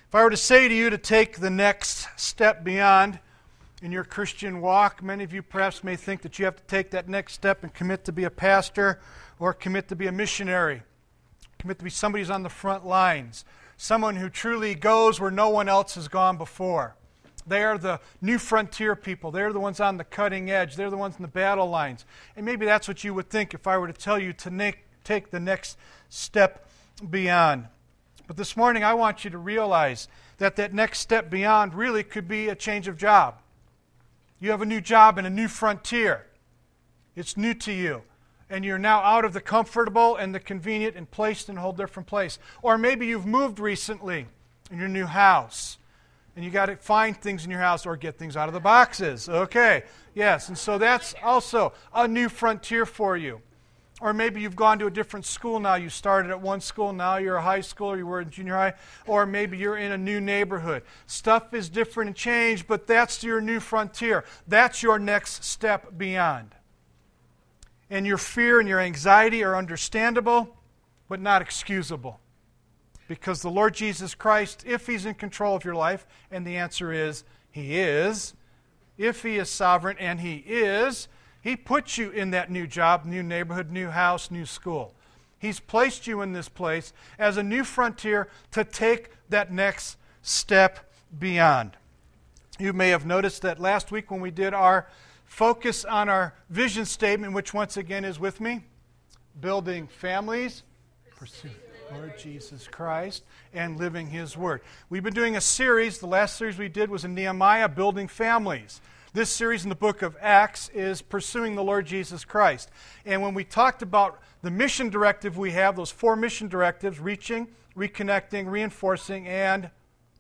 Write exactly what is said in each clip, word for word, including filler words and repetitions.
If I were to say to you to take the next step beyond in your Christian walk, many of you perhaps may think that you have to take that next step and commit to be a pastor or commit to be a missionary, commit to be somebody who's on the front lines, someone who truly goes where no one else has gone before. They are the new frontier people. They're the ones on the cutting edge. They're the ones in the battle lines. And maybe that's what you would think if I were to tell you to na- take the next step beyond. But this morning I want you to realize that that next step beyond really could be a change of job. You have a new job in a new frontier. It's new to you. And you're now out of the comfortable and the convenient and placed in a whole different place. Or maybe you've moved recently in your new house. And you got to find things in your house or get things out of the boxes. Okay, yes. And so that's also a new frontier for you. Or maybe you've gone to a different school now. You started at one school, now you're a high school, or you were in junior high. Or maybe you're in a new neighborhood. Stuff is different and changed, but that's your new frontier. That's your next step beyond. And your fear and your anxiety are understandable, but not excusable. Because the Lord Jesus Christ, if He's in control of your life, and the answer is He is, if He is sovereign, and He is, He puts you in that new job, new neighborhood, new house, new school. He's placed you in this place as a new frontier to take that next step beyond. You may have noticed that last week when we did our focus on our vision statement, which once again is with me, building families, pursuing the Lord Jesus Christ, and living His Word. We've been doing a series. The last series we did was in Nehemiah, building families. This series in the book of Acts is pursuing the Lord Jesus Christ. And when we talked about the mission directive we have, those four mission directives, reaching, reconnecting, reinforcing, and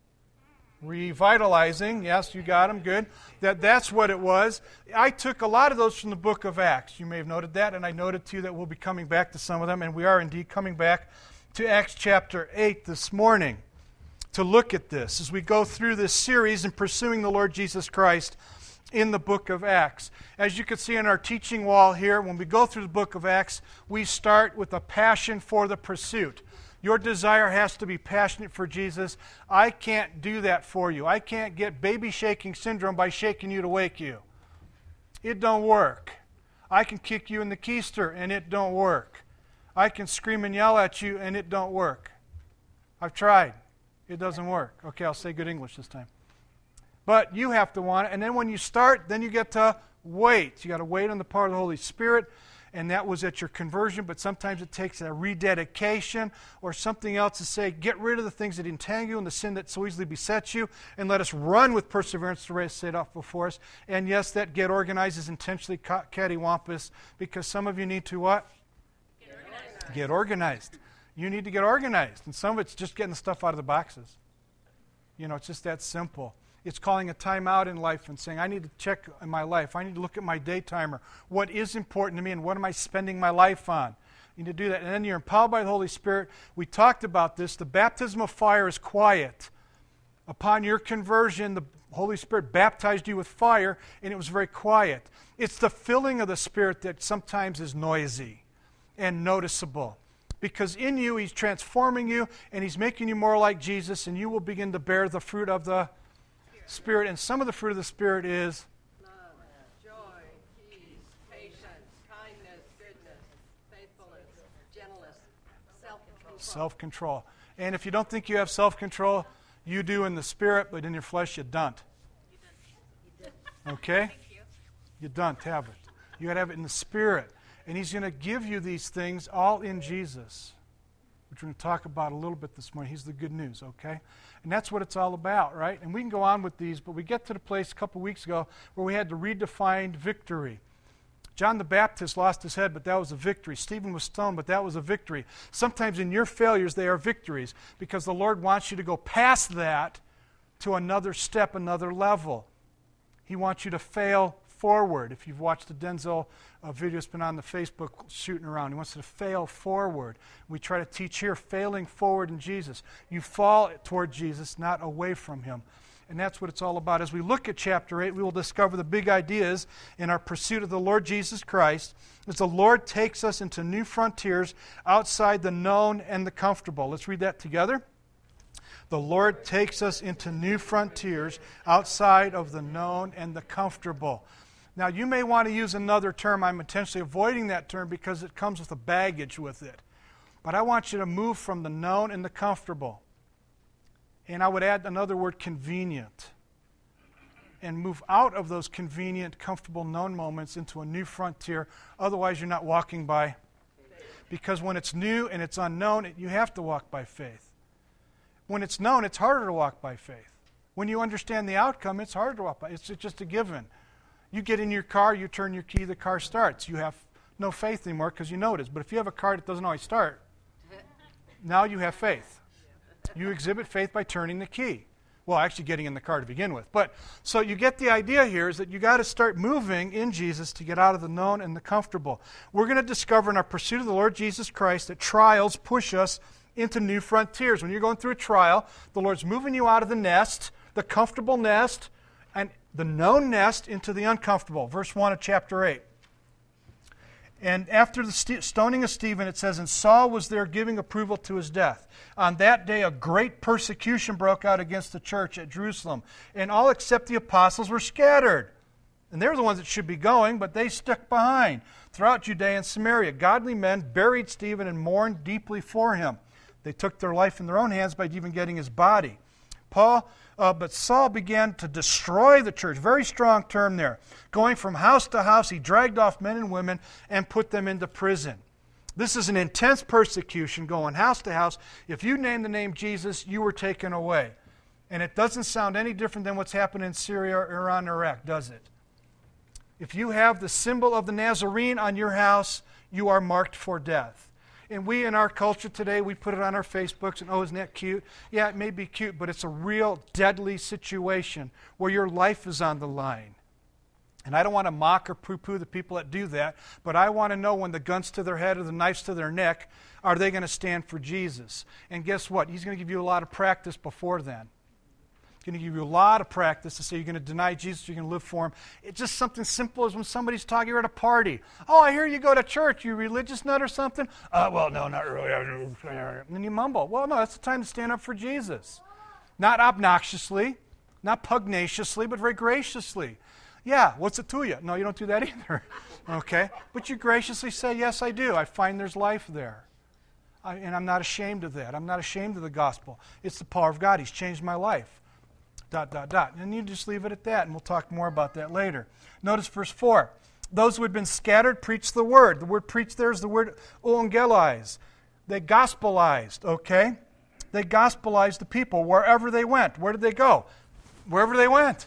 revitalizing, yes, you got them, good, that that's what it was. I took a lot of those from the book of Acts. You may have noted that, and I noted too that we'll be coming back to some of them, and we are indeed coming back to Acts chapter eight this morning to look at this as we go through this series in pursuing the Lord Jesus Christ in the book of Acts. As you can see on our teaching wall here, when we go through the book of Acts, we start with a passion for the pursuit. Your desire has to be passionate for Jesus. I can't do that for you. I can't get baby shaking syndrome by shaking you to wake you. It don't work. I can kick you in the keister and it don't work. I can scream and yell at you and it don't work. I've tried. It doesn't work. Okay, I'll say good English this time. But you have to want it. And then when you start, then you get to wait. You got to wait on the part of the Holy Spirit. And that was at your conversion. But sometimes it takes a rededication or something else to say, get rid of the things that entangle you and the sin that so easily besets you. And let us run with perseverance the race set off before us. And yes, that get organized is intentionally cattywampus. Because some of you need to what? Get organized. Get organized. You need to get organized. And some of it's just getting the stuff out of the boxes. You know, it's just that simple. It's calling a time out in life and saying, I need to check in my life. I need to look at my day timer. What is important to me and what am I spending my life on? You need to do that. And then you're empowered by the Holy Spirit. We talked about this. The baptism of fire is quiet. Upon your conversion, the Holy Spirit baptized you with fire, and it was very quiet. It's the filling of the Spirit that sometimes is noisy and noticeable. Because in you, He's transforming you, and He's making you more like Jesus, and you will begin to bear the fruit of the Spirit. And some of the fruit of the Spirit is love, joy, peace, patience, kindness, goodness, faithfulness, gentleness, self-control. Self-control. And if you don't think you have self-control, you do in the Spirit, but in your flesh you don't. Okay? You don't have it. You got to have it in the Spirit. And He's going to give you these things all in Jesus, which we're going to talk about a little bit this morning. He's the good news, okay? And that's what it's all about, right? And we can go on with these, but we get to the place a couple weeks ago where we had to redefine victory. John the Baptist lost his head, but that was a victory. Stephen was stoned, but that was a victory. Sometimes in your failures, they are victories because the Lord wants you to go past that to another step, another level. He wants you to fail forward. If you've watched the Denzel uh, video, it's been on the Facebook shooting around. He wants you to fail forward. We try to teach here failing forward in Jesus. You fall toward Jesus, not away from Him. And that's what it's all about. As we look at chapter eight, we will discover the big ideas in our pursuit of the Lord Jesus Christ as the Lord takes us into new frontiers outside the known and the comfortable. Let's read that together. The Lord takes us into new frontiers outside of the known and the comfortable. Now, you may want to use another term. I'm intentionally avoiding that term because it comes with a baggage with it. But I want you to move from the known and the comfortable. And I would add another word, convenient. And move out of those convenient, comfortable, known moments into a new frontier. Otherwise, you're not walking by. Because when it's new and it's unknown, you have to walk by faith. When it's known, it's harder to walk by faith. When you understand the outcome, it's harder to walk by. It's just a given. You get in your car, you turn your key, the car starts. You have no faith anymore because you know it is. But if you have a car that doesn't always start, now you have faith. You exhibit faith by turning the key. Well, actually getting in the car to begin with. But so you get the idea here is that you got to start moving in Jesus to get out of the known and the comfortable. We're going to discover in our pursuit of the Lord Jesus Christ that trials push us into new frontiers. When you're going through a trial, the Lord's moving you out of the nest, the comfortable nest, and the known nest into the uncomfortable. Verse one of chapter eight. And after the st- stoning of Stephen, it says, and Saul was there giving approval to his death. On that day, a great persecution broke out against the church at Jerusalem, and all except the apostles were scattered. And they're the ones that should be going, but they stuck behind. Throughout Judea and Samaria, godly men buried Stephen and mourned deeply for him. They took their life in their own hands by even getting his body. Paul, uh, but Saul began to destroy the church. Very strong term there. Going from house to house, he dragged off men and women and put them into prison. This is an intense persecution going house to house. If you name the name Jesus, you were taken away. And it doesn't sound any different than what's happened in Syria, Iran, Iraq, does it? If you have the symbol of the Nazarene on your house, you are marked for death. And we in our culture today, we put it on our Facebooks and, oh, isn't that cute? Yeah, it may be cute, but it's a real deadly situation where your life is on the line. And I don't want to mock or poo-poo the people that do that, but I want to know when the gun's to their head or the knife's to their neck, are they going to stand for Jesus? And guess what? He's going to give you a lot of practice before then. He's going to give you a lot of practice to say you're going to deny Jesus, you're going to live for him. It's just something simple as when somebody's talking, you're at a party. Oh, I hear you go to church. You a religious nut or something? Uh, well, no, not really. And then you mumble. Well, no, that's the time to stand up for Jesus. Not obnoxiously, not pugnaciously, but very graciously. Yeah, what's it to you? No, you don't do that either. Okay? But you graciously say, yes, I do. I find there's life there. I, and I'm not ashamed of that. I'm not ashamed of the gospel. It's the power of God. He's changed my life. Dot, dot, dot. And you just leave it at that, and we'll talk more about that later. Notice verse four. Those who had been scattered preached the word. The word preached there is the word euangelize. They gospelized, okay? They gospelized the people wherever they went. Where did they go? Wherever they went.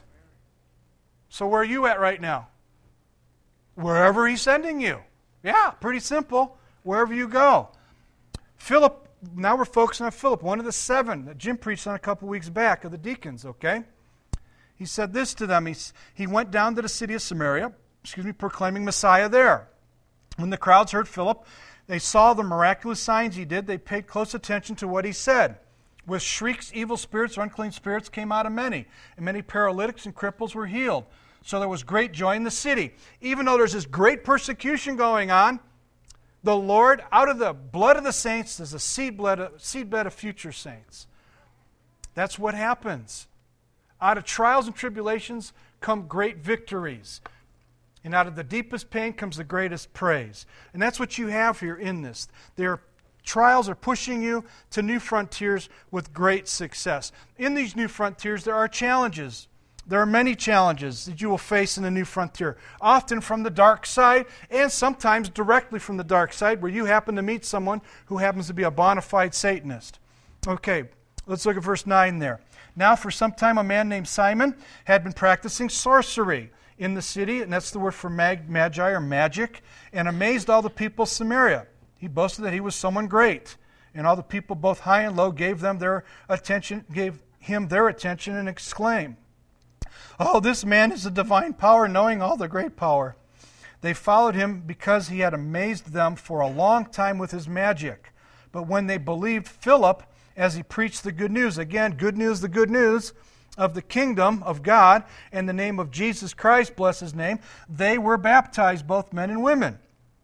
So where are you at right now? Wherever he's sending you. Yeah, pretty simple. Wherever you go. Philip, now we're focusing on Philip, one of the seven that Jim preached on a couple weeks back of the deacons, okay? He said this to them. He, he went down to the city of Samaria, excuse me, proclaiming Messiah there. When the crowds heard Philip, they saw the miraculous signs he did. They paid close attention to what he said. With shrieks, evil spirits or unclean spirits came out of many, and many paralytics and cripples were healed. So there was great joy in the city. Even though there's this great persecution going on, the Lord, out of the blood of the saints, there's a seedbed, seedbed of future saints. That's what happens. Out of trials and tribulations come great victories. And out of the deepest pain comes the greatest praise. And that's what you have here in this. Their trials are pushing you to new frontiers with great success. In these new frontiers, there are challenges. There are many challenges that you will face in the new frontier, often from the dark side and sometimes directly from the dark side where you happen to meet someone who happens to be a bona fide Satanist. Okay, let's look at verse nine there. Now for some time a man named Simon had been practicing sorcery in the city, and that's the word for mag, magi or magic, and amazed all the people of Samaria. He boasted that he was someone great, and all the people both high and low gave them their attention, gave him their attention and exclaimed, "Oh, this man is a divine power, knowing all the great power." They followed him because he had amazed them for a long time with his magic. But when they believed Philip as he preached the good news, again, good news, the good news of the kingdom of God and the name of Jesus Christ, bless his name, they were baptized, both men and women.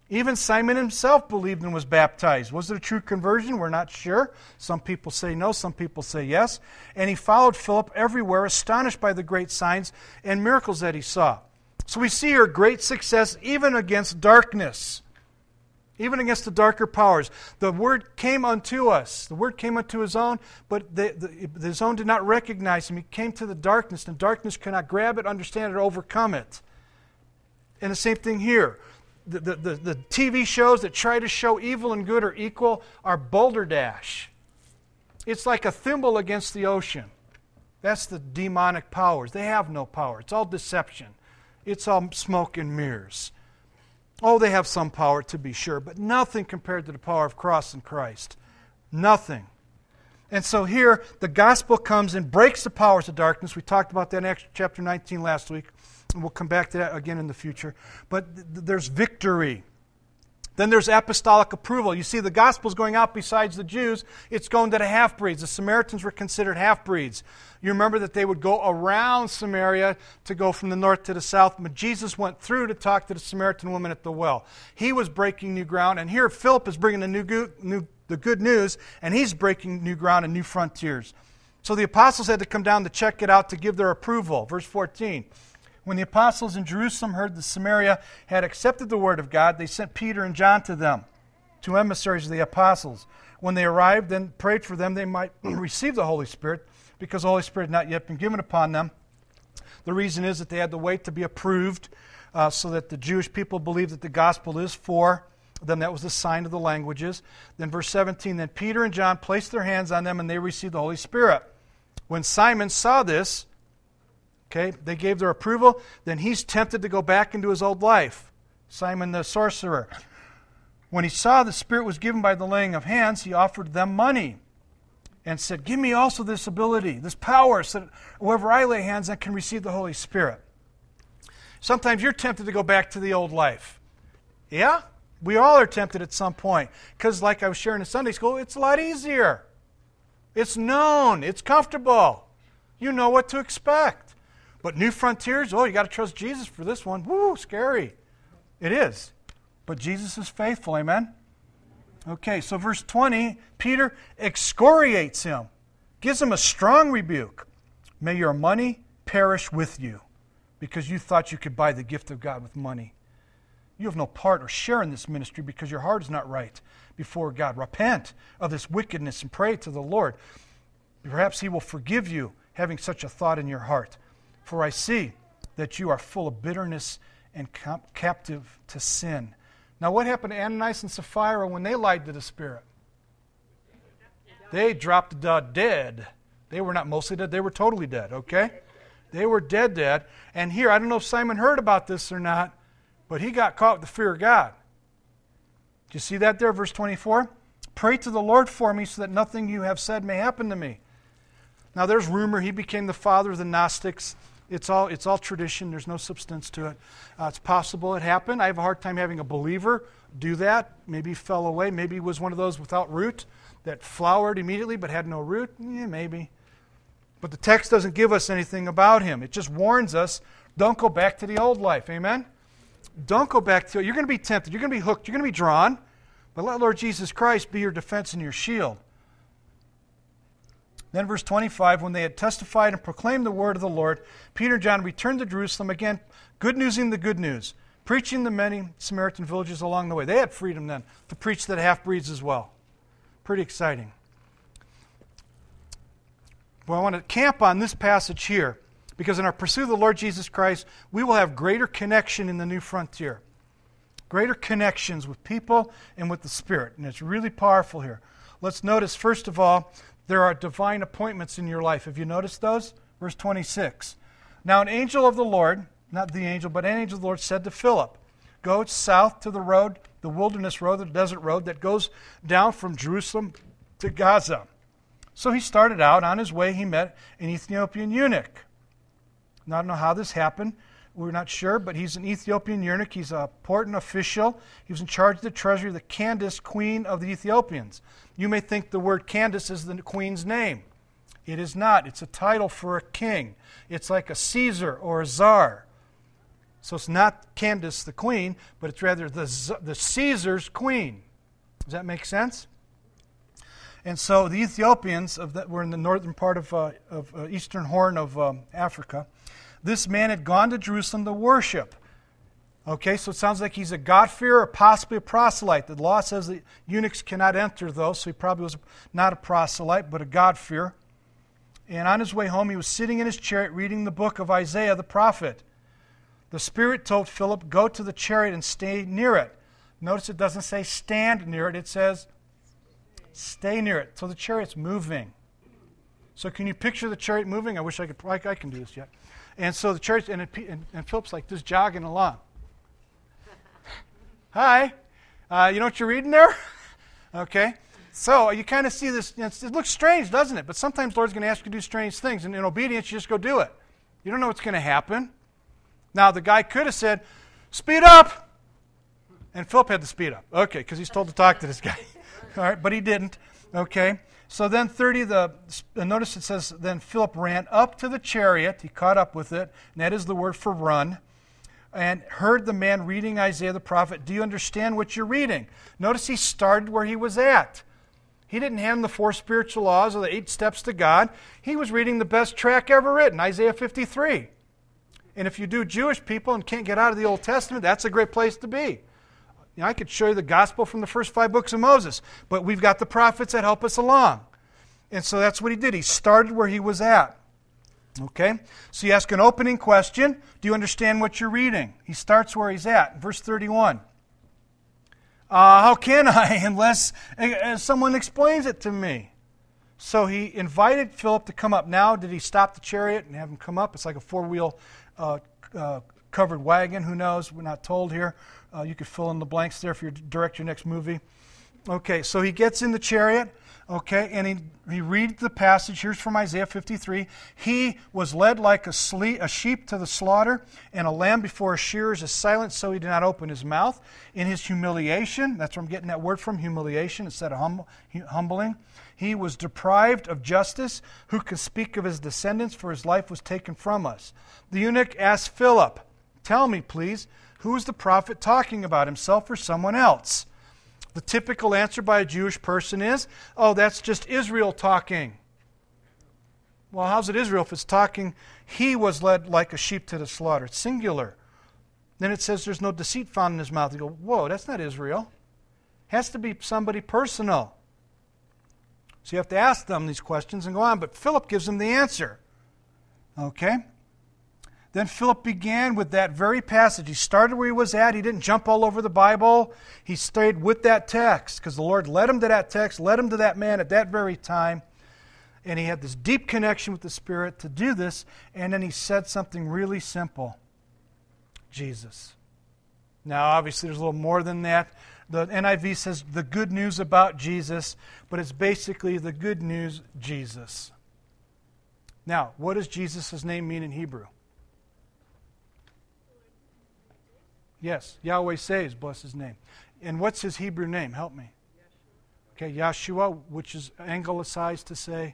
Even Simon himself believed and was baptized. Was it a true conversion? We're not sure. Some people say no, some people say yes. And he followed Philip everywhere, astonished by the great signs and miracles that he saw. So we see here great success even against darkness, even against the darker powers. The word came unto us. The word came unto his own, but the, the, his own did not recognize him. He came to the darkness, and darkness could not grab it, understand it, or overcome it. And the same thing here. The, the, the, the T V shows that try to show evil and good are equal are balderdash. It's like a thimble against the ocean. That's the demonic powers. They have no power. It's all deception. It's all smoke and mirrors. Oh, they have some power to be sure, but nothing compared to the power of cross and Christ. Nothing. And so here, the gospel comes and breaks the powers of darkness. We talked about that in Acts chapter nineteen last week. And we'll come back to that again in the future. But th- there's victory. Then there's apostolic approval. You see, the gospel's going out besides the Jews. It's going to the half-breeds. The Samaritans were considered half-breeds. You remember that they would go around Samaria to go from the north to the south. But Jesus went through to talk to the Samaritan woman at the well. He was breaking new ground. And here Philip is bringing the, new go- new, the good news, and he's breaking new ground and new frontiers. So the apostles had to come down to check it out to give their approval. Verse fourteen. When the apostles in Jerusalem heard that Samaria had accepted the word of God, they sent Peter and John to them, two emissaries of the apostles. When they arrived, then prayed for them they might receive the Holy Spirit, because the Holy Spirit had not yet been given upon them. The reason is that they had to wait to be approved, uh, so that the Jewish people believed that the gospel is for them. That was the sign of the languages. Then verse seventeen, then Peter and John placed their hands on them, and they received the Holy Spirit. When Simon saw this, okay, they gave their approval, then he's tempted to go back into his old life. Simon the sorcerer. When he saw the Spirit was given by the laying of hands, he offered them money and said, give me also this ability, this power, so that whoever I lay hands on can receive the Holy Spirit. Sometimes you're tempted to go back to the old life. Yeah? We all are tempted at some point. Because like I was sharing in Sunday school, it's a lot easier. It's known. It's comfortable. You know what to expect. But new frontiers, oh, you got to trust Jesus for this one. Woo, scary. It is. But Jesus is faithful, amen? Okay, so verse twenty, Peter excoriates him, gives him a strong rebuke. May your money perish with you, because you thought you could buy the gift of God with money. You have no part or share in this ministry because your heart is not right before God. Repent of this wickedness and pray to the Lord. Perhaps He will forgive you having such a thought in your heart. For I see that you are full of bitterness and cap- captive to sin. Now what happened to Ananias and Sapphira when they lied to the Spirit? They dropped uh, dead. They were not mostly dead, they were totally dead, okay? They were dead dead. And here, I don't know if Simon heard about this or not, but he got caught with the fear of God. Do you see that there, verse twenty-four? Pray to the Lord for me so that nothing you have said may happen to me. Now there's rumor he became the father of the Gnostics. It's all it's all tradition. There's no substance to it. Uh, it's possible it happened. I have a hard time having a believer do that. Maybe he fell away. Maybe he was one of those without root that flowered immediately but had no root. Yeah, maybe. But the text doesn't give us anything about him. It just warns us, don't go back to the old life. Amen? Don't go back to it. You're going to be tempted. You're going to be hooked. You're going to be drawn. But let Lord Jesus Christ be your defense and your shield. Then verse twenty-five, when they had testified and proclaimed the word of the Lord, Peter and John returned to Jerusalem, again, good newsing the good news, preaching the many Samaritan villages along the way. They had freedom then to preach to the half-breeds as well. Pretty exciting. Well, I want to camp on this passage here, because in our pursuit of the Lord Jesus Christ, we will have greater connection in the new frontier. Greater connections with people and with the Spirit. And it's really powerful here. Let's notice, first of all, there are divine appointments in your life. Have you noticed those? Verse twenty-six. Now an angel of the Lord, not the angel, but an angel of the Lord said to Philip, go south to the road, the wilderness road, the desert road that goes down from Jerusalem to Gaza. So he started out. On his way, he met an Ethiopian eunuch. Now, I don't know how this happened. We're not sure, but he's an Ethiopian eunuch. He's a important official. He was in charge of the treasury, the Candace, queen of the Ethiopians. You may think the word Candace is the queen's name. It is not. It's a title for a king. It's like a Caesar or a czar. So it's not Candace the queen, but it's rather the, the Caesar's queen. Does that make sense? And so the Ethiopians of that were in the northern part of, uh, of uh, eastern horn of um, Africa. This man had gone to Jerusalem to worship. Okay, so it sounds like he's a God-fearer or possibly a proselyte. The law says that eunuchs cannot enter those, so he probably was not a proselyte, but a God-fearer. And on his way home, he was sitting in his chariot reading the book of Isaiah the prophet. The Spirit told Philip, go to the chariot and stay near it. Notice it doesn't say stand near it, it says stay near it. So the chariot's moving. So can you picture the chariot moving? I wish I could, I, I can do this yet. And so the chariot, and, it, and, and Philip's like just jogging along. Hi, uh, you know what you're reading there? Okay, so you kind of see this, it looks strange, doesn't it? But sometimes the Lord's going to ask you to do strange things, and in obedience, you just go do it. You don't know what's going to happen. Now, the guy could have said, speed up, and Philip had to speed up. Okay, because he's told to talk to this guy. All right, but he didn't. Okay, so then thirty, the notice it says, then Philip ran up to the chariot, he caught up with it, and that is the word for run, and heard the man reading Isaiah the prophet. Do you understand what you're reading? Notice he started where he was at. He didn't hand the four spiritual laws or the eight steps to God. He was reading the best track ever written, Isaiah fifty-three. And if you do Jewish people and can't get out of the Old Testament, that's a great place to be. You know, I could show you the gospel from the first five books of Moses, but we've got the prophets that help us along. And so that's what he did. He started where he was at. Okay? So you ask an opening question. Do you understand what you're reading? He starts where he's at. Verse thirty-one. Uh, how can I unless uh, someone explains it to me? So he invited Philip to come up. Now, did he stop the chariot and have him come up? It's like a four-wheel uh, uh, covered wagon. Who knows? We're not told here. Uh, you could fill in the blanks there if you direct your next movie. Okay, so he gets in the chariot. Okay, and he, he reads the passage. Here's from Isaiah fifty-three. He was led like a, sle- a sheep to the slaughter, and a lamb before a shearers is silent, so he did not open his mouth. In his humiliation, that's where I'm getting that word from, humiliation, instead of hum- humbling. He was deprived of justice. Who could speak of his descendants? For his life was taken from us. The eunuch asked Philip, tell me, please, who is the prophet talking about, himself or someone else? The typical answer by a Jewish person is, oh, that's just Israel talking. Well, how's it Israel if it's talking, he was led like a sheep to the slaughter? It's singular. Then it says there's no deceit found in his mouth. You go, whoa, that's not Israel. It has to be somebody personal. So you have to ask them these questions and go on. But Philip gives them the answer. Okay? Then Philip began with that very passage. He started where he was at. He didn't jump all over the Bible. He stayed with that text because the Lord led him to that text, led him to that man at that very time. And he had this deep connection with the Spirit to do this. And then he said something really simple. Jesus. Now, obviously, there's a little more than that. The N I V says the good news about Jesus, but it's basically the good news, Jesus. Now, what does Jesus' name mean in Hebrew? Yes, Yahweh saves, bless his name. And what's his Hebrew name? Help me. Okay, Yahshua, which is anglicized to say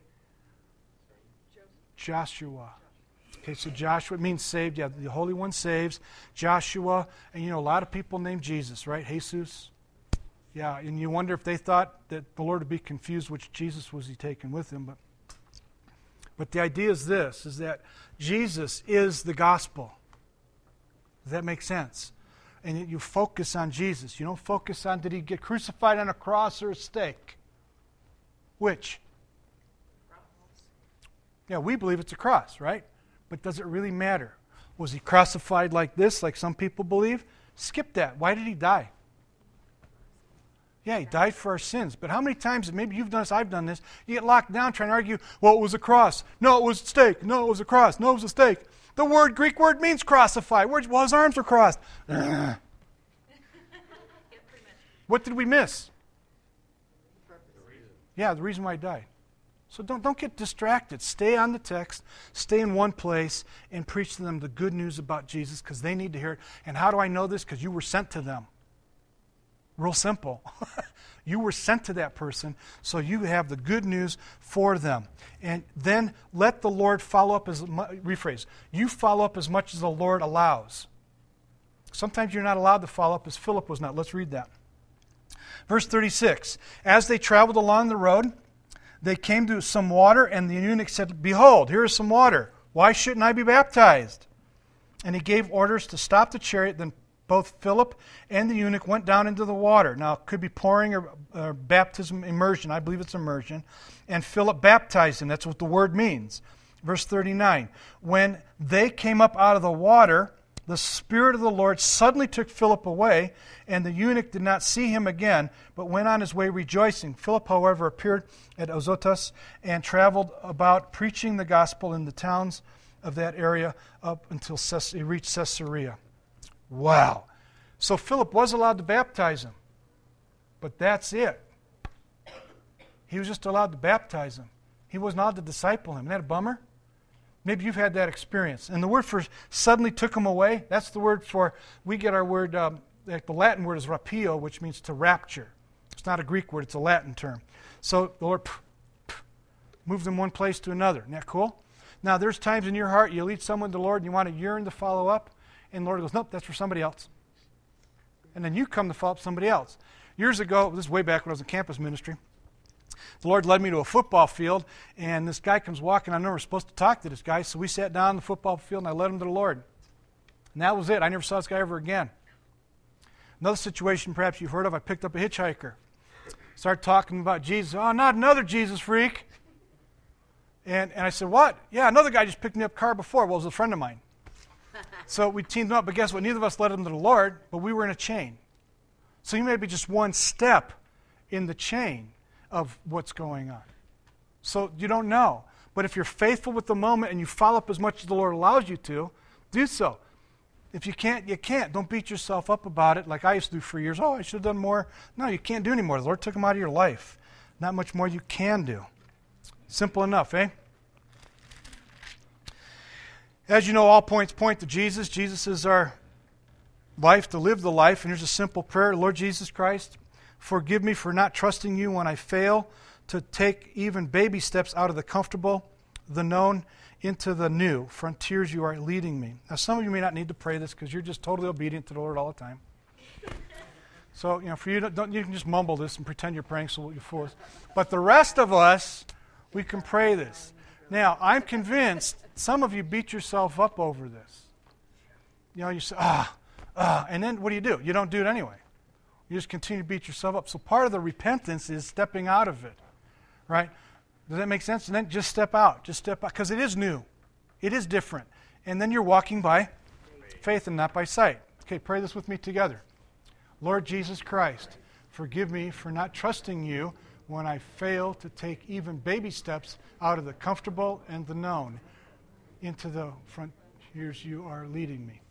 Joshua. Okay, so Joshua means saved. Yeah, the Holy One saves. Joshua, and you know, a lot of people named Jesus, right? Jesus. Yeah, and you wonder if they thought that the Lord would be confused which Jesus was he taking with him. But, but the idea is this, is that Jesus is the gospel. Does that make sense? And you focus on Jesus. You don't focus on, did he get crucified on a cross or a stake? Which? Yeah, we believe it's a cross, right? But does it really matter? Was he crucified like this, like some people believe? Skip that. Why did he die? Yeah, he died for our sins. But how many times, maybe you've done this, I've done this, you get locked down trying to argue, well, it was a cross. No, it was a stake. No, it was a cross. No, it was a stake. The word, Greek word, means crucify. Well, his arms were crossed. What did we miss? Yeah, the reason why he died. So don't, don't get distracted. Stay on the text. Stay in one place and preach to them the good news about Jesus because they need to hear it. And how do I know this? Because you were sent to them. Real simple. You were sent to that person, so you have the good news for them. And then let the Lord follow up as, rephrase, you follow up as much as the Lord allows. Sometimes you're not allowed to follow up, as Philip was not. Let's read that. Verse thirty-six, as they traveled along the road, they came to some water, and the eunuch said, behold, here is some water. Why shouldn't I be baptized? And he gave orders to stop the chariot. Then both Philip and the eunuch went down into the water. Now, it could be pouring or, or baptism, immersion. I believe it's immersion. And Philip baptized him. That's what the word means. Verse thirty-nine, when they came up out of the water, the Spirit of the Lord suddenly took Philip away, and the eunuch did not see him again, but went on his way rejoicing. Philip, however, appeared at Azotus and traveled about preaching the gospel in the towns of that area up until he reached Caesarea. Wow. So Philip was allowed to baptize him, but that's it. He was just allowed to baptize him. He wasn't allowed to disciple him. Isn't that a bummer? Maybe you've had that experience. And the word for suddenly took him away, that's the word for, we get our word, um, like the Latin word is rapio, which means to rapture. It's not a Greek word, it's a Latin term. So the Lord pff, pff, moved them one place to another. Isn't that cool? Now, there's times in your heart you lead someone to the Lord and you want to yearn to follow up, and the Lord goes, nope, that's for somebody else. And then you come to follow up somebody else. Years ago, this is way back when I was in campus ministry, the Lord led me to a football field, and this guy comes walking. I know we're supposed to talk to this guy, so we sat down on the football field, and I led him to the Lord. And that was it. I never saw this guy ever again. Another situation perhaps you've heard of, I picked up a hitchhiker. Started talking about Jesus. Oh, not another Jesus freak. And, and I said, what? Yeah, another guy just picked me up a car before. Well, it was a friend of mine. So we teamed up, but guess what? Neither of us led him to the Lord, but we were in a chain. So you may be just one step in the chain of what's going on. So you don't know. But if you're faithful with the moment and you follow up as much as the Lord allows you to, do so. If you can't, you can't. Don't beat yourself up about it like I used to do for years. Oh, I should have done more. No, you can't do any more. The Lord took them out of your life. Not much more you can do. Simple enough, eh? As you know, all points point to Jesus. Jesus is our life, to live the life. And here's a simple prayer. Lord Jesus Christ, forgive me for not trusting you when I fail to take even baby steps out of the comfortable, the known, into the new frontiers you are leading me. Now, some of you may not need to pray this because you're just totally obedient to the Lord all the time. So, you know, for you, to, don't, you can just mumble this and pretend you're praying so you're forced. But the rest of us, we can pray this. Now, I'm convinced some of you beat yourself up over this. You know, you say, ah, ah, and then what do you do? You don't do it anyway. You just continue to beat yourself up. So part of the repentance is stepping out of it, right? Does that make sense? And then just step out. Just step out, because it is new. It is different. And then you're walking by faith and not by sight. Okay, pray this with me together. Lord Jesus Christ, forgive me for not trusting you when I fail to take even baby steps out of the comfortable and the known into the frontiers you are leading me.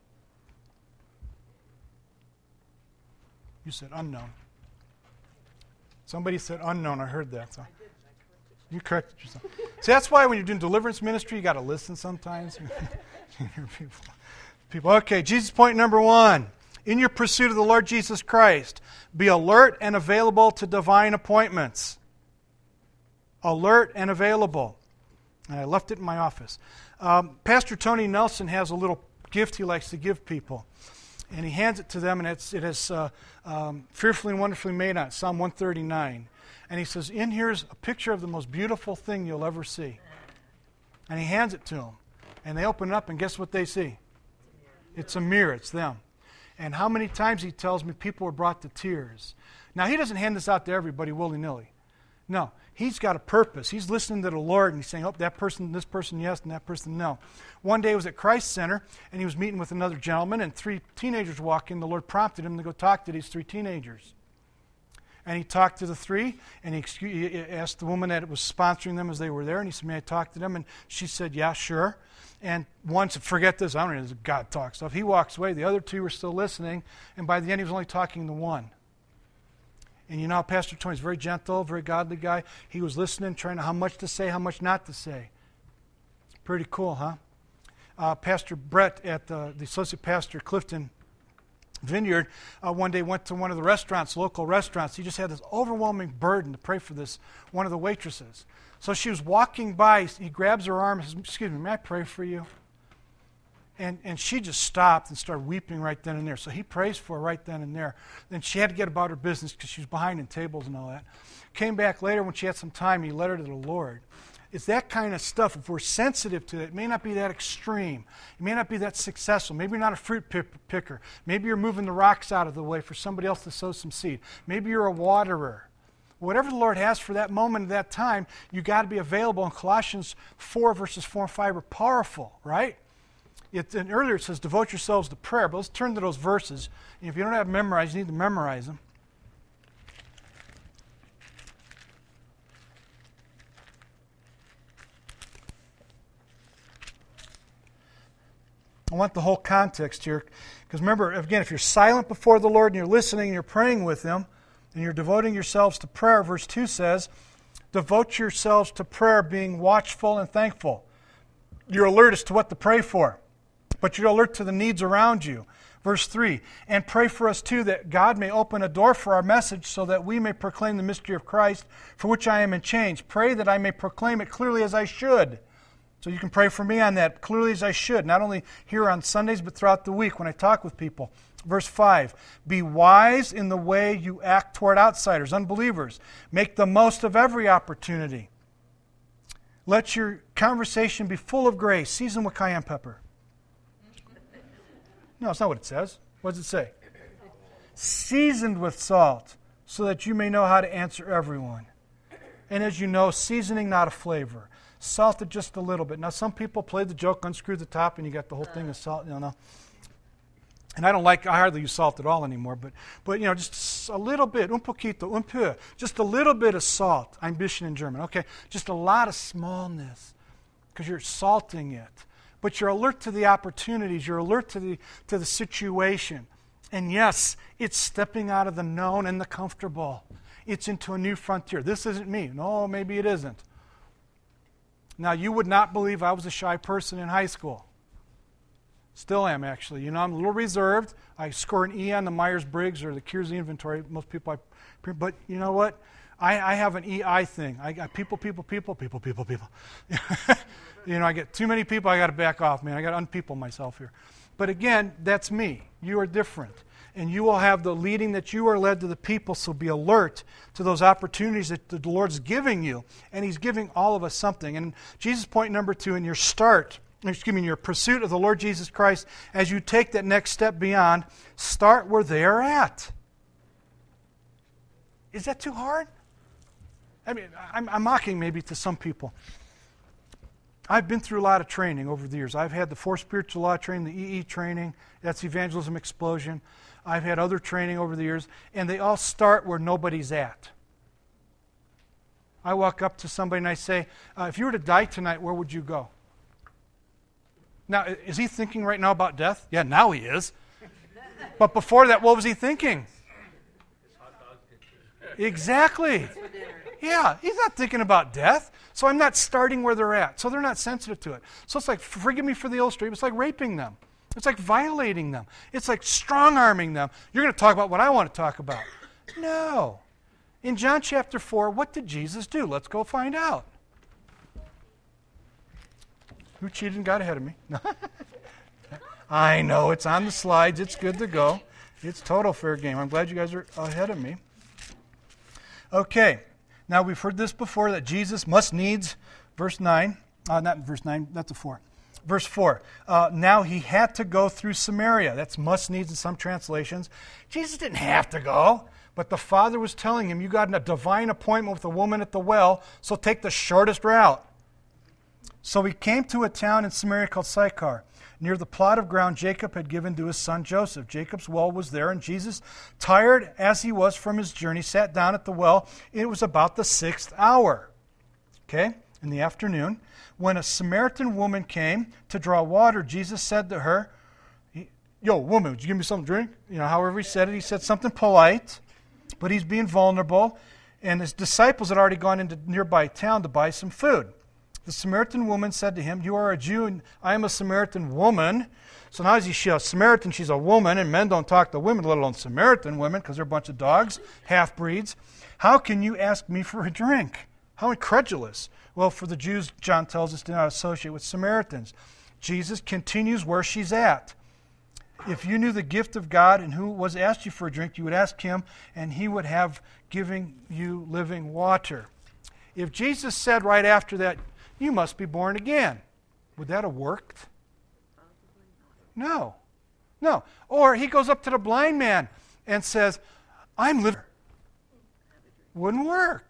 You said unknown. Somebody said unknown. I heard that. So. You corrected yourself. See, that's why when you're doing deliverance ministry, you got to listen sometimes. people, people. Okay, Jesus point number one. In your pursuit of the Lord Jesus Christ, be alert and available to divine appointments. Alert and available. And I left it in my office. Um, Pastor Tony Nelson has a little gift he likes to give people. And he hands it to them, and it's, it is uh, um, fearfully and wonderfully made on it, Psalm one thirty-nine. And he says, in here's a picture of the most beautiful thing you'll ever see. And he hands it to them. And they open it up, and guess what they see? It's a mirror. It's them. And how many times, he tells me, people were brought to tears. Now, he doesn't hand this out to everybody willy-nilly. No. He's got a purpose. He's listening to the Lord, and he's saying, oh, that person, this person, yes, and that person, no. One day he was at Christ Center, and he was meeting with another gentleman, and three teenagers walk in. The Lord prompted him to go talk to these three teenagers. And he talked to the three, and he, excuse, he asked the woman that was sponsoring them as they were there, and he said, may I talk to them? And she said, yeah, sure. And one said, forget this, I don't know, this is God talk stuff. He walks away. The other two were still listening, and by the end he was only talking to one. And you know, Pastor Tony's very gentle, very godly guy. He was listening, trying to how much to say, how much not to say. Pretty cool, huh? Uh, Pastor Brett at uh, the associate pastor Clifton Vineyard uh, one day went to one of the restaurants, local restaurants. He just had this overwhelming burden to pray for this, one of the waitresses. So she was walking by. He grabs her arm and says, excuse me, may I pray for you? And, and she just stopped and started weeping right then and there. So he prays for her right then and there. Then she had to get about her business because she was behind in tables and all that. Came back later when she had some time, and he led her to the Lord. It's that kind of stuff. If we're sensitive to it, it may not be that extreme. It may not be that successful. Maybe you're not a fruit picker. Maybe you're moving the rocks out of the way for somebody else to sow some seed. Maybe you're a waterer. Whatever the Lord has for that moment at that time, you got to be available. And Colossians four, verses four and five are powerful, right? It, and earlier it says, devote yourselves to prayer. But let's turn to those verses. And if you don't have them memorized, you need to memorize them. I want the whole context here. Because remember, again, if you're silent before the Lord and you're listening and you're praying with Him, and you're devoting yourselves to prayer, verse two says, devote yourselves to prayer, being watchful and thankful. You're alert as to what to pray for, but you're alert to the needs around you. Verse three, and pray for us too, that God may open a door for our message so that we may proclaim the mystery of Christ, for which I am in chains. Pray that I may proclaim it clearly as I should. So you can pray for me on that, clearly as I should, not only here on Sundays, but throughout the week when I talk with people. Verse five, be wise in the way you act toward outsiders, unbelievers. Make the most of every opportunity. Let your conversation be full of grace, seasoned with cayenne pepper. No, that's not what it says. What does it say? Seasoned with salt, so that you may know how to answer everyone. And as you know, seasoning, not a flavor. Salted just a little bit. Now, some people play the joke, unscrew the top, and you got the whole thing of salt. You know, and I don't like, I hardly use salt at all anymore, but, but you know, just a little bit, un poquito, un peu, just a little bit of salt. Ein bisschen in German, okay? Just a lot of smallness, because you're salting it. But you're alert to the opportunities, you're alert to the, to the situation. And yes, it's stepping out of the known and the comfortable. It's into a new frontier. This isn't me. No, maybe it isn't. Now, you would not believe I was a shy person in high school. Still am, actually. You know, I'm a little reserved. I score an E on the Myers-Briggs or the Kearsey inventory. Most people, I, but you know what? I, I have an E I thing. I got people, people, people, people, people, people. You know, I get too many people, I got to back off, man. I got to unpeople myself here. But again, that's me. You are different. And you will have the leading that you are led to the people, so be alert to those opportunities that the Lord's giving you. And He's giving all of us something. And Jesus' point number two, in your start, excuse me, in your pursuit of the Lord Jesus Christ, as you take that next step beyond, start where they are at. Is that too hard? I mean, I'm, I'm mocking maybe to some people. I've been through a lot of training over the years. I've had the Four Spiritual Law training, the E E training, that's Evangelism Explosion. I've had other training over the years, and they all start where nobody's at. I walk up to somebody and I say, uh, if you were to die tonight, where would you go? Now, is he thinking right now about death? Yeah, now he is. But before that, what was he thinking? Exactly. Yeah, he's not thinking about death. So I'm not starting where they're at. So they're not sensitive to it. So it's like, forgive me for the illustration, it's like raping them. It's like violating them. It's like strong-arming them. You're going to talk about what I want to talk about. No. In John chapter four, what did Jesus do? Let's go find out. Who cheated and got ahead of me? I know, it's on the slides. It's good to go. It's total fair game. I'm glad you guys are ahead of me. Okay. Now, we've heard this before, that Jesus must needs, verse nine, uh, not verse nine, that's a four. Verse four, uh, now he had to go through Samaria. That's must needs in some translations. Jesus didn't have to go, but the Father was telling him, you got a divine appointment with a woman at the well, so take the shortest route. So he came to a town in Samaria called Sychar, near the plot of ground Jacob had given to his son Joseph. Jacob's well was there, and Jesus, tired as he was from his journey, sat down at the well. It was about the sixth hour, okay, in the afternoon. When a Samaritan woman came to draw water, Jesus said to her, yo, woman, would you give me something to drink? You know, however he said it, he said something polite, but he's being vulnerable. And his disciples had already gone into nearby town to buy some food. The Samaritan woman said to him, you are a Jew, and I am a Samaritan woman. So now is she a Samaritan? She's a woman, and men don't talk to women, let alone Samaritan women, because they're a bunch of dogs, half-breeds. How can you ask me for a drink? How incredulous. Well, for the Jews, John tells us, do not associate with Samaritans. Jesus continues where she's at. If you knew the gift of God and who was asked you for a drink, you would ask him, and he would have given you living water. If Jesus said right after that, you must be born again, would that have worked? No. No. Or he goes up to the blind man and says, I'm living. Wouldn't work.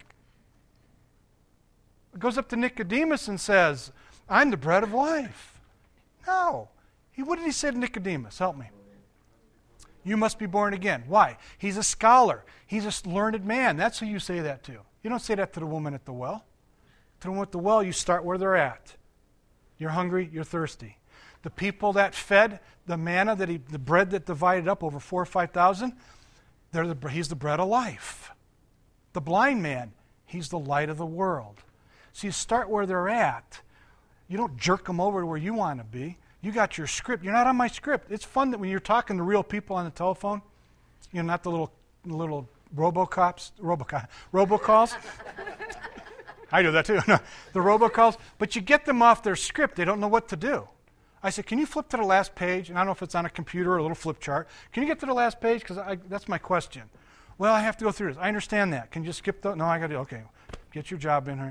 Goes up to Nicodemus and says, I'm the bread of life. No. He, what did he say to Nicodemus? Help me. You must be born again. Why? He's a scholar. He's a learned man. That's who you say that to. You don't say that to the woman at the well. To the woman at the well, you start where they're at. You're hungry, you're thirsty. The people that fed the manna, that he, the bread that divided up over four or five thousand, they're the, he's the bread of life. The blind man, he's the light of the world. So you start where they're at. You don't jerk them over to where you want to be. You got your script. You're not on my script. It's fun that when you're talking to real people on the telephone, you know, not the little little robocops, roboco- robocalls. I do that too. No, the robocalls. But you get them off their script. They don't know what to do. I said, can you flip to the last page? And I don't know if it's on a computer or a little flip chart. Can you get to the last page? Because that's my question. Well, I have to go through this. I understand that. Can you just skip the? No, I got to. Okay, get your job in.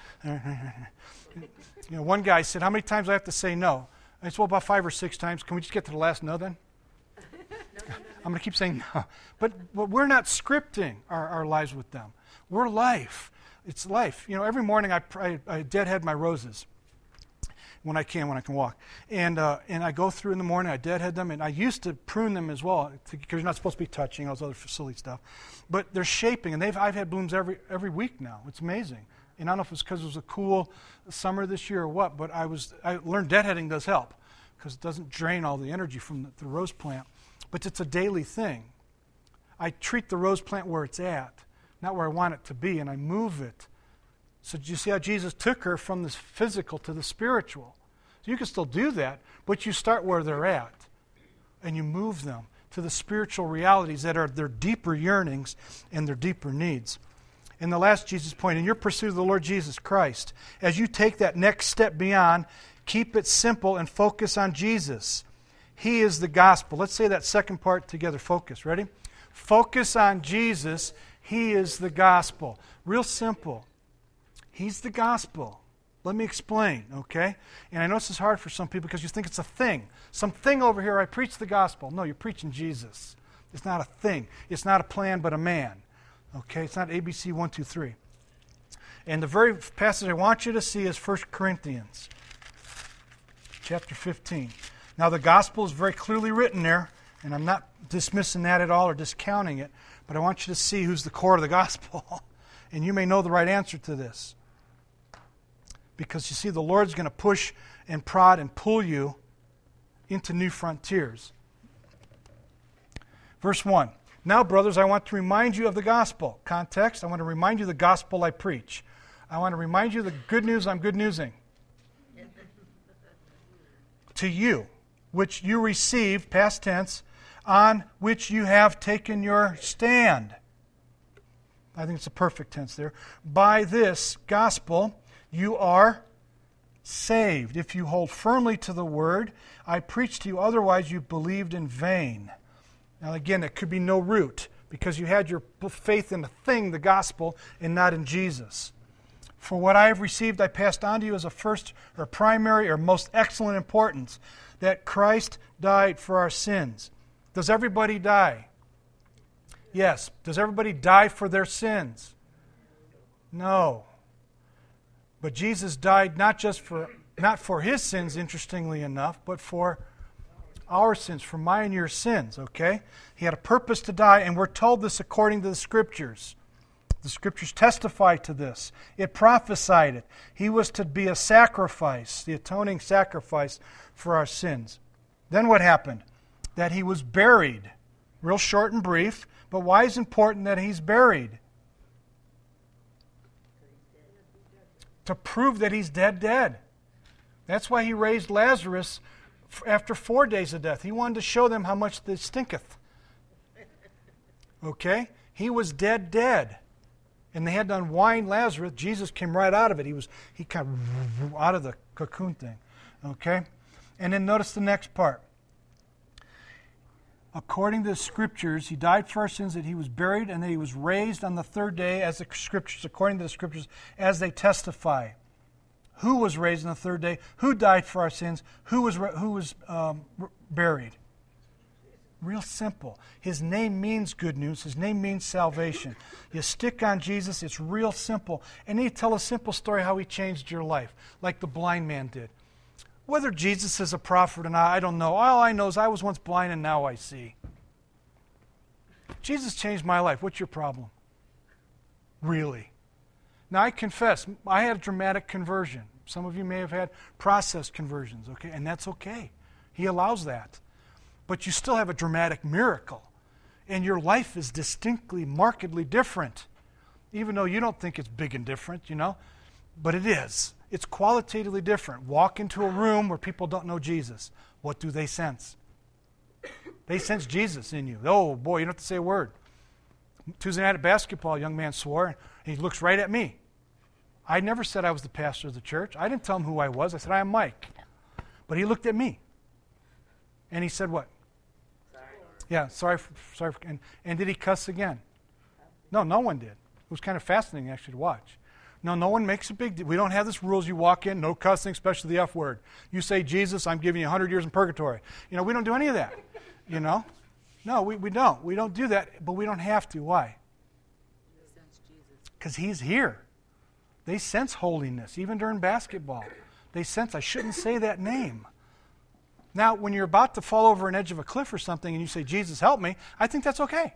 You know, one guy said, how many times do I have to say no? I said, well, about five or six times. Can we just get to the last no then? no, no, no, I'm going to keep saying no. But, but we're not scripting our, our lives with them. We're life. It's life. You know, every morning I, I, I deadhead my roses when I can, when I can walk. And uh, and I go through in the morning, I deadhead them, and I used to prune them as well, because you're not supposed to be touching all those other silly stuff. But they're shaping, and they've I've had blooms every every week now. It's amazing. And I don't know if it's because it was a cool summer this year or what, but I was I learned deadheading does help, because it doesn't drain all the energy from the, the rose plant. But it's a daily thing. I treat the rose plant where it's at, not where I want it to be, and I move it. So do you see how Jesus took her from the physical to the spiritual? So you can still do that, but you start where they're at, and you move them to the spiritual realities that are their deeper yearnings and their deeper needs. And the last Jesus point, in your pursuit of the Lord Jesus Christ, as you take that next step beyond, keep it simple and focus on Jesus. He is the gospel. Let's say that second part together. Focus. Ready? Focus on Jesus. He is the gospel. Real simple. He's the gospel. Let me explain, okay? And I know this is hard for some people because you think it's a thing. Some thing over here, I preach the gospel. No, you're preaching Jesus. It's not a thing. It's not a plan, but a man. Okay? It's not A B C one, two, three. And the very passage I want you to see is First Corinthians chapter fifteen. Now, the gospel is very clearly written there, and I'm not dismissing that at all or discounting it, but I want you to see who's the core of the gospel. And you may know the right answer to this. Because you see, the Lord's going to push and prod and pull you into new frontiers. Verse one. Now, brothers, I want to remind you of the gospel. Context, I want to remind you of the gospel I preach. I want to remind you of the good news I'm good newsing. To you, which you received, past tense, on which you have taken your stand. I think it's a perfect tense there. By this gospel you are saved, if you hold firmly to the word I preached to you, otherwise you believed in vain. Now again, it could be no root, because you had your faith in the thing, the gospel, and not in Jesus. For what I have received I passed on to you as a first or primary or most excellent importance, that Christ died for our sins. Does everybody die? Yes. Does everybody die for their sins? No. But Jesus died not just for not for his sins, interestingly enough, but for our sins, for my and your sins, okay? He had a purpose to die, and we're told this according to the Scriptures. The Scriptures testify to this. It prophesied it. He was to be a sacrifice, the atoning sacrifice for our sins. Then what happened? That he was buried. Real short and brief, but why is it important that he's buried? To prove that he's dead, dead. That's why he raised Lazarus after four days of death. He wanted to show them how much this stinketh. Okay? He was dead, dead. And they had to unwind Lazarus. Jesus came right out of it. He was he kind of out of the cocoon thing. Okay? And then notice the next part. According to the Scriptures, he died for our sins, that he was buried, and that he was raised on the third day, as the Scriptures, according to the Scriptures, as they testify. Who was raised on the third day? Who died for our sins? Who was who was um, buried? Real simple. His name means good news. His name means salvation. You stick on Jesus, it's real simple. And then you tell a simple story how he changed your life, like the blind man did. Whether Jesus is a prophet or not, I don't know. All I know is I was once blind and now I see. Jesus changed my life. What's your problem? Really? Now I confess, I had a dramatic conversion. Some of you may have had process conversions, okay? And that's okay. He allows that. But you still have a dramatic miracle. And your life is distinctly, markedly different. Even though you don't think it's big and different, you know. But it is. It's qualitatively different. Walk into a room where people don't know Jesus. What do they sense? They sense Jesus in you. Oh, boy, you don't have to say a word. Tuesday night at basketball, a young man swore, and he looks right at me. I never said I was the pastor of the church. I didn't tell him who I was. I said, I am Mike. But he looked at me. And he said what? Sorry. Yeah, sorry. For, sorry. For, and, and did he cuss again? No, no one did. It was kind of fascinating, actually, to watch. No, no one makes a big deal. We don't have this rules. You walk in, no cussing, especially the F word. You say, Jesus, I'm giving you one hundred years in purgatory. You know, we don't do any of that. You know? No, we, we don't. We don't do that, but we don't have to. Why? Because he's here. They sense holiness, even during basketball. They sense, I shouldn't say that name. Now, when you're about to fall over an edge of a cliff or something and you say, Jesus, help me, I think that's okay.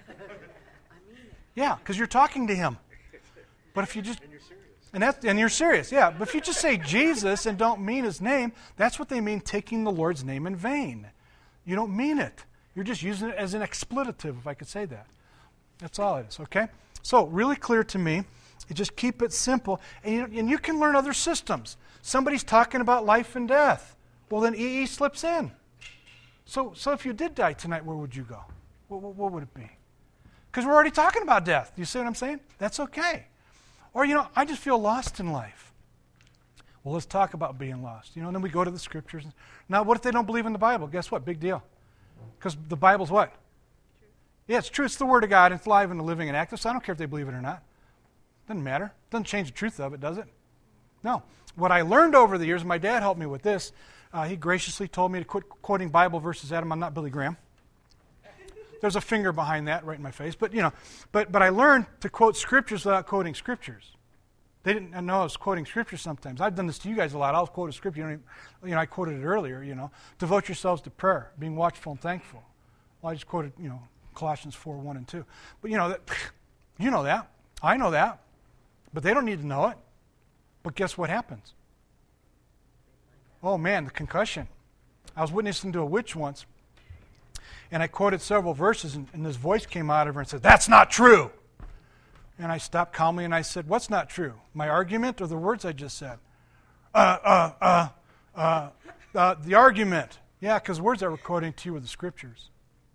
Yeah, because you're talking to him. But if you just... And you're serious. And, that's, and you're serious, yeah. But if you just say Jesus and don't mean his name, that's what they mean, taking the Lord's name in vain. You don't mean it. You're just using it as an expletive, if I could say that. That's all it is, okay? So, really clear to me. You just keep it simple. And you, and you can learn other systems. Somebody's talking about life and death. Well, then E E slips in. So, so if you did die tonight, where would you go? What, what, what would it be? Because we're already talking about death. You see what I'm saying? That's okay. Or, you know, I just feel lost in life. Well, let's talk about being lost. You know, and then we go to the Scriptures. Now, what if they don't believe in the Bible? Guess what? Big deal. Because the Bible's what? True. Yeah, it's true. It's the Word of God. It's live and living and active. So I don't care if they believe it or not. Doesn't matter. Doesn't change the truth of it, does it? No. What I learned over the years, my dad helped me with this. Uh, he graciously told me to quit quoting Bible verses at him. I'm not Billy Graham. There's a finger behind that right in my face. But, you know, but, but I learned to quote Scriptures without quoting Scriptures. They didn't know I was quoting Scriptures sometimes. I've done this to you guys a lot. I'll quote a Scripture. You know, you know, I quoted it earlier, you know. Devote yourselves to prayer, being watchful and thankful. Well, I just quoted, you know, Colossians four, one and two. But, you know, that, you know that. I know that. But they don't need to know it. But guess what happens? Oh, man, the concussion. I was witnessing to a witch once, and I quoted several verses, and, and this voice came out of her and said, that's not true. And I stopped calmly, and I said, what's not true? My argument or the words I just said? Uh, uh, uh, uh, uh the argument. Yeah, because the words I were quoting to you were the Scriptures.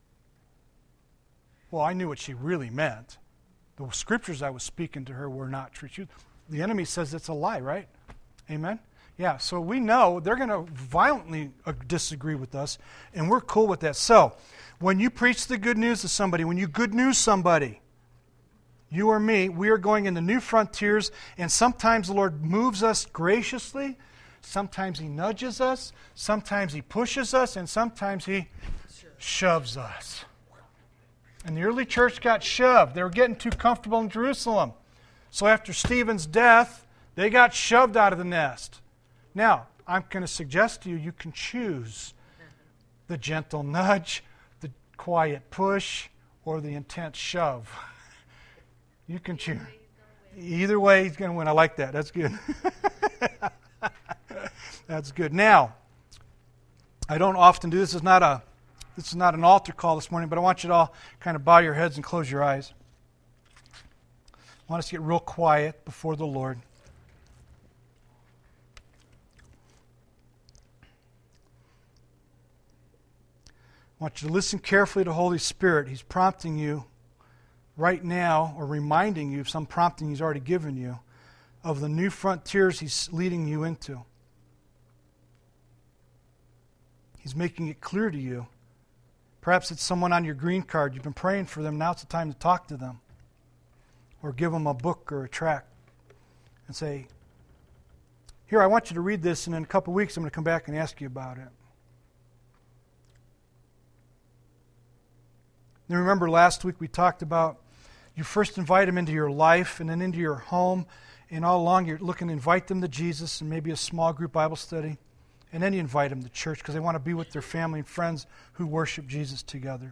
Well, I knew what she really meant. The Scriptures I was speaking to her were not true. She, the enemy says it's a lie, right? Amen? Yeah, so we know they're going to violently uh, disagree with us, and we're cool with that. So, when you preach the good news to somebody, when you good news somebody, you or me, we are going into new frontiers, and sometimes the Lord moves us graciously, sometimes he nudges us, sometimes he pushes us, and sometimes he shoves us. And the early church got shoved. They were getting too comfortable in Jerusalem. So after Stephen's death, they got shoved out of the nest. Now, I'm going to suggest to you, you can choose the gentle nudge, the quiet push, or the intense shove. You can choose. Either way, he's going to win. I like that. That's good. That's good. Now, I don't often do this. This is not a this is not an altar call this morning, but I want you to all kind of bow your heads and close your eyes. I want us to get real quiet before the Lord. I want you to listen carefully to Holy Spirit. He's prompting you right now, or reminding you of some prompting He's already given you, of the new frontiers He's leading you into. He's making it clear to you. Perhaps it's someone on your green card. You've been praying for them. Now it's the time to talk to them. Or give them a book or a tract and say, here, I want you to read this, and in a couple of weeks I'm going to come back and ask you about it. Then remember last week we talked about you first invite them into your life and then into your home, and all along you're looking to invite them to Jesus and maybe a small group Bible study. And then you invite them to church because they want to be with their family and friends who worship Jesus together.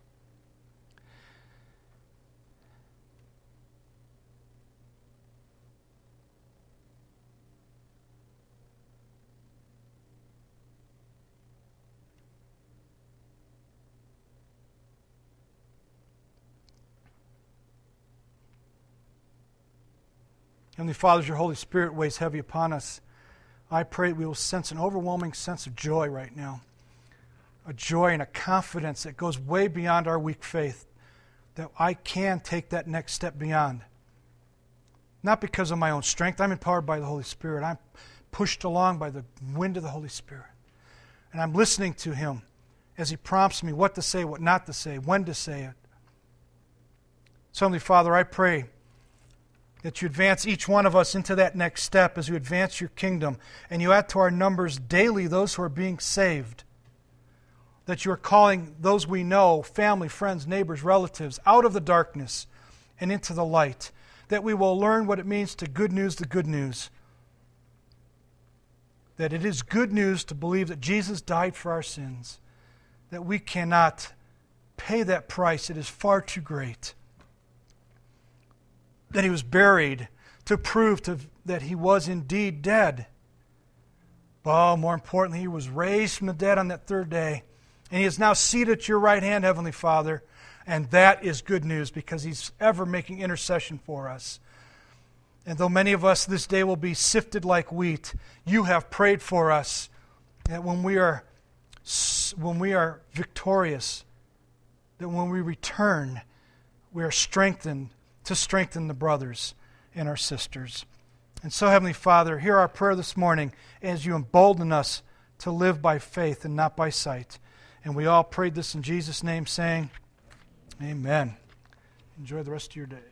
Heavenly Father, as your Holy Spirit weighs heavy upon us, I pray we will sense an overwhelming sense of joy right now. A joy and a confidence that goes way beyond our weak faith, that I can take that next step beyond. Not because of my own strength. I'm empowered by the Holy Spirit. I'm pushed along by the wind of the Holy Spirit. And I'm listening to Him as He prompts me what to say, what not to say, when to say it. So, Heavenly Father, I pray that you advance each one of us into that next step as you advance your kingdom, and you add to our numbers daily those who are being saved. That you are calling those we know, family, friends, neighbors, relatives, out of the darkness and into the light. That we will learn what it means to good news the good news. That it is good news to believe that Jesus died for our sins. That we cannot pay that price. It is far too great. That He was buried to prove to, that He was indeed dead. But more importantly, He was raised from the dead on that third day. And He is now seated at your right hand, Heavenly Father. And that is good news because He's ever making intercession for us. And though many of us this day will be sifted like wheat, you have prayed for us that when we are, when we are victorious, that when we return, we are strengthened to strengthen the brothers and our sisters. And so, Heavenly Father, hear our prayer this morning as you embolden us to live by faith and not by sight. And we all prayed this in Jesus' name, saying, Amen. Enjoy the rest of your day.